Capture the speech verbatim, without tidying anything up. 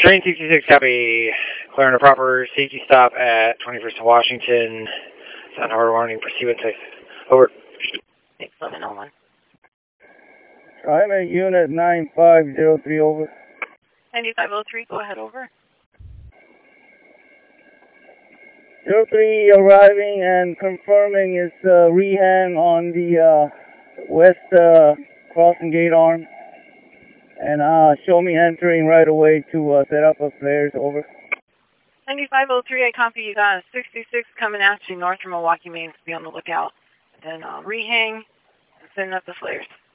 Train sixty-six, copy. Clearing a proper safety stop at twenty-first and Washington. Sound harbor warning, proceed with safe. Over. six eleven oh one. Pilot unit nine five zero three, over. ninety-five oh three, go ahead, over. zero three arriving and confirming its uh, rehang on the uh, west uh, crossing gate arm. And uh, show me entering right away to uh, set up a flares, over. ninety-five oh three, I copy you got sixty-six coming at you north from Milwaukee, Maine, to be on the lookout. And uh, rehang and setting up the flares.